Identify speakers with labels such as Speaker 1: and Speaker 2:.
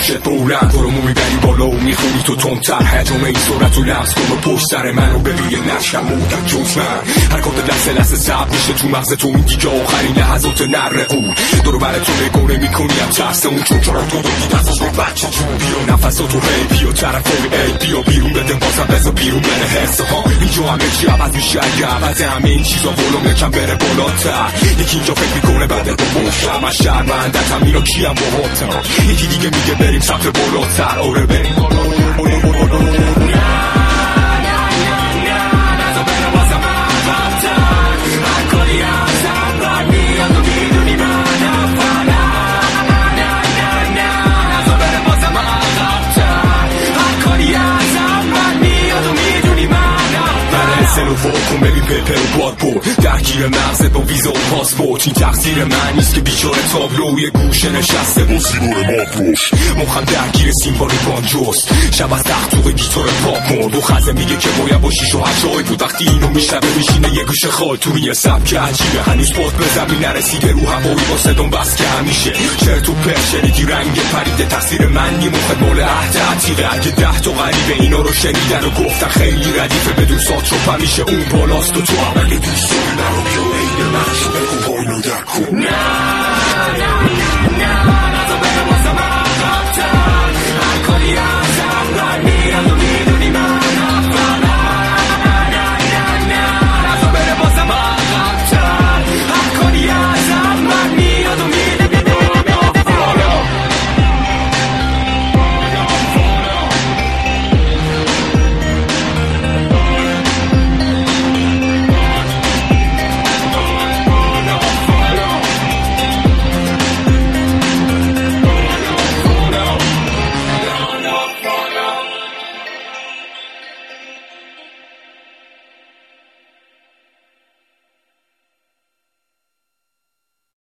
Speaker 1: گوشت بولم برامو میبری بالا و میخونی تو تندتر هجوم این صورت و لمس کن و پشت سر من و ببین نشم مودم جز من حرکات لحظه لحظه صبر میشه تو مغز تو این دیگه آخرین لحظات نرقون دورو بر تو نگونه میکنیم ترس اون چون تو دادی دستاش رو بچه جون بیا نفساتو هی بیا طرف ای بیا بیرون بده بازم بذار بیرون بره حسه ها اینجا همه چی عوض میشه اگه عوض همه این چیزا ولوم کم بره بالاتر یکی اینجا فکر میکنه بعد رو باشم من شرمندتم اینا کیم باهاتم یکی دیگه میگه بریم سمت بالاتر آره بریم سلوفو کن ببین پپر و باد بود درگیر مغزت با ویزا و پاسپورت این تقصیر من نیست که بیچاره تابلوی گوشه نشسته با سیگار مابروش مخم درگیر سیمبالی بانجوست شب از تختوق گیتار پاپ مرد و خزه میگه که باید با شیش و هشتای بود وقتی اینو میشنبه میشینه یه گوشه خال تو یه سبک عجیبه هنوز پاس به زمین نرسیده رو هوایی با صدام بس که همیشه چرت و پرت شنیدی رنگ پریده تقصیر من نی مخت مال عهد عتیقه اگه 10 تا غریبه اینا رو شنیدن و گفتن خیلی ردیفه بدون ساتر همیشه اون بالاست و تو هم اگه دوست داری نرو بیا این من شو بکن پایینو در کن